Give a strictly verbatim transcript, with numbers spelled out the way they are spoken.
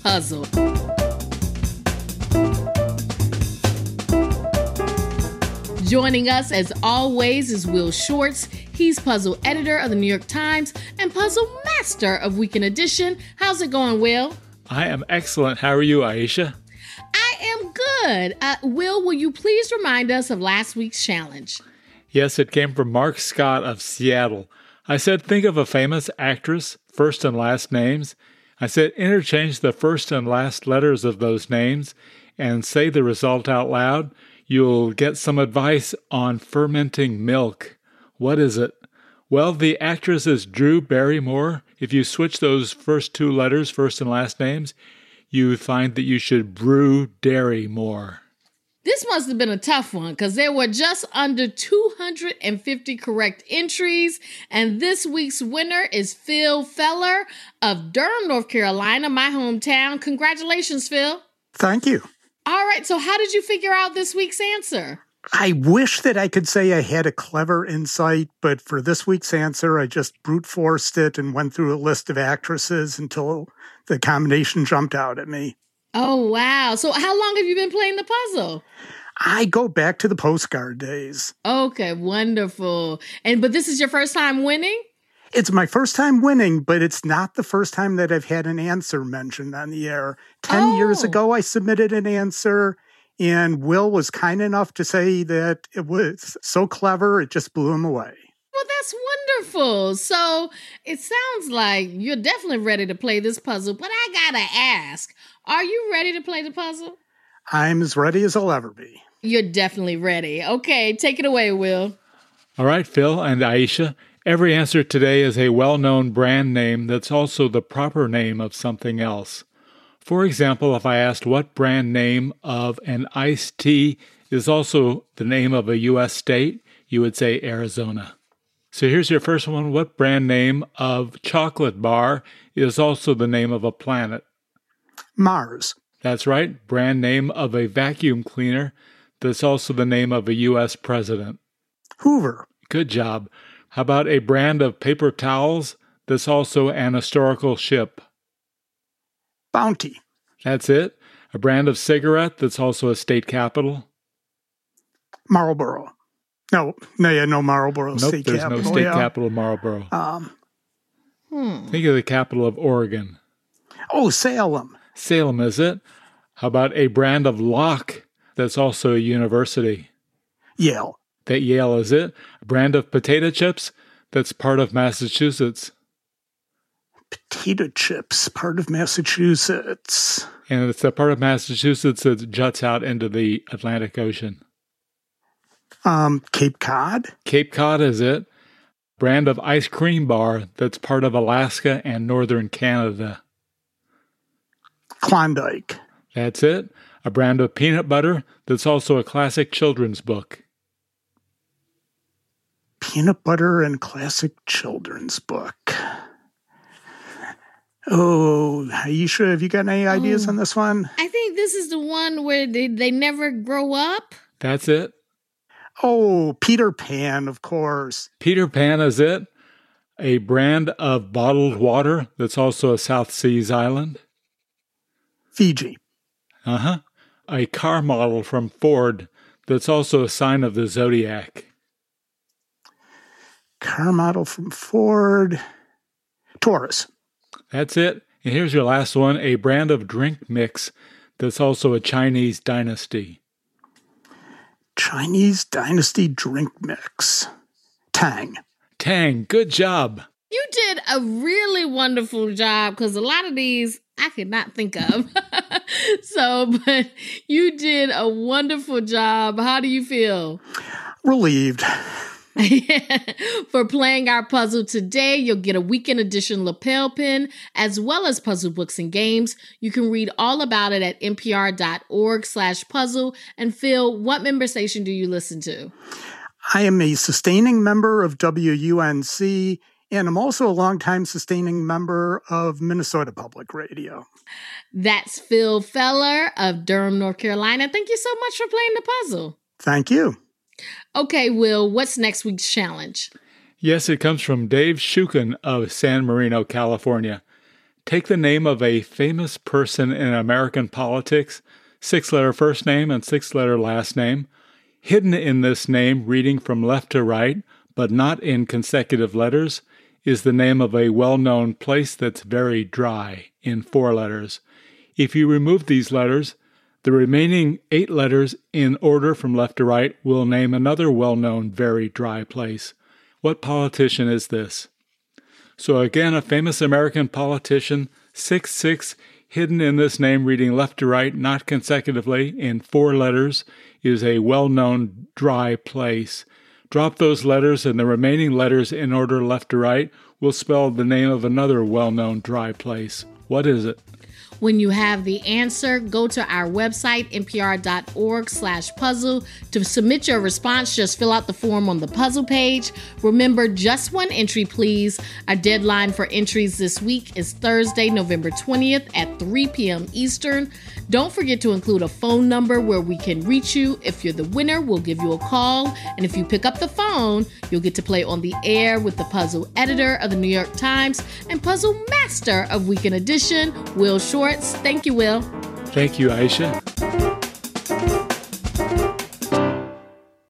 puzzle. Joining us, as always, is Will Shortz. He's puzzle editor of the New York Times and puzzle master of Weekend Edition. How's it going, Will? I am excellent. How are you, Aisha? I am good. Uh, Will, will you please remind us of last week's challenge? Yes, it came from Mark Scott of Seattle. I said, think of a famous actress, first and last names. I said, interchange the first and last letters of those names and say the result out loud. You'll get some advice on fermenting milk. What is it? Well, the actress is Drew Barrymore. If you switch those first two letters, first and last names, you find that you should brew dairy more. This must have been a tough one because there were just under two hundred fifty correct entries. And this week's winner is Phil Feller of Durham, North Carolina, my hometown. Congratulations, Phil. Thank you. All right, so how did you figure out this week's answer? I wish that I could say I had a clever insight, but for this week's answer, I just brute forced it and went through a list of actresses until the combination jumped out at me. Oh, wow. So how long have you been playing the puzzle? I go back to the postcard days. Okay, wonderful. And but this is your first time winning? It's my first time winning, but it's not the first time that I've had an answer mentioned on the air. Ten oh. years ago, I submitted an answer, and Will was kind enough to say that it was so clever, it just blew him away. Well, that's wonderful. So it sounds like you're definitely ready to play this puzzle, but I gotta ask, are you ready to play the puzzle? I'm as ready as I'll ever be. You're definitely ready. Okay, take it away, Will. All right, Phil and Aisha. Every answer today is a well-known brand name that's also the proper name of something else. For example, if I asked what brand name of an iced tea is also the name of a U S state, you would say Arizona. So here's your first one. What brand name of chocolate bar is also the name of a planet? Mars. That's right. Brand name of a vacuum cleaner that's also the name of a U S president? Hoover. Good job. How about a brand of paper towels that's also an historical ship? Bounty. That's it. A brand of cigarette that's also a state capital? Marlboro. No, no, yeah, no Marlboro nope, state there's capital. no state yeah. capital of Marlboro. Um, hmm. Think of the capital of Oregon. Oh, Salem. Salem, is it? How about a brand of lock that's also a university? Yale. That Yale, is it? A brand of potato chips that's part of Massachusetts? Potato chips, part of Massachusetts. And it's a part of Massachusetts that juts out into the Atlantic Ocean. Um, Cape Cod? Cape Cod, is it? Brand of ice cream bar that's part of Alaska and northern Canada? Klondike. That's it. A brand of peanut butter that's also a classic children's book? Peanut butter and classic children's book. Oh, are you sure? Have you got any ideas oh, on this one? I think this is the one where they, they never grow up. That's it. Oh, Peter Pan, of course. Peter Pan, is it? A brand of bottled water that's also a South Seas island? Fiji. Uh-huh. A car model from Ford that's also a sign of the zodiac? Car model from Ford. Taurus. That's it. And here's your last one. A brand of drink mix that's also a Chinese dynasty. Chinese dynasty drink mix. Tang. Tang. Good job. You did a really wonderful job because a lot of these I could not think of. So, but you did a wonderful job. How do you feel? Relieved. For playing our puzzle today, you'll get a Weekend Edition lapel pin, as well as puzzle books and games. You can read all about it at npr.org slash puzzle. And Phil, what member station do you listen to? I am a sustaining member of W U N C, and I'm also a longtime sustaining member of Minnesota Public Radio. That's Phil Feller of Durham, North Carolina. Thank you so much for playing the puzzle. Thank you. Okay, Will, what's next week's challenge? Yes, it comes from Dave Shukin of San Marino, California. Take the name of a famous person in American politics, six-letter first name and six-letter last name. Hidden in this name, reading from left to right, but not in consecutive letters, is the name of a well-known place that's very dry, in four letters. If you remove these letters, the remaining eight letters in order from left to right will name another well-known very dry place. What politician is this? So again, a famous American politician, six six, hidden in this name, reading left to right, not consecutively, in four letters, is a well-known dry place. Drop those letters, and the remaining letters in order left to right will spell the name of another well-known dry place. What is it? When you have the answer, go to our website, npr.org slash puzzle. To submit your response, just fill out the form on the puzzle page. Remember, just one entry, please. Our deadline for entries this week is Thursday, November twentieth at three p.m. Eastern. Don't forget to include a phone number where we can reach you. If you're the winner, we'll give you a call. And if you pick up the phone, you'll get to play on the air with the puzzle editor of the New York Times and puzzle master of Weekend Edition, Will Shorts. Thank you, Will. Thank you, Aisha.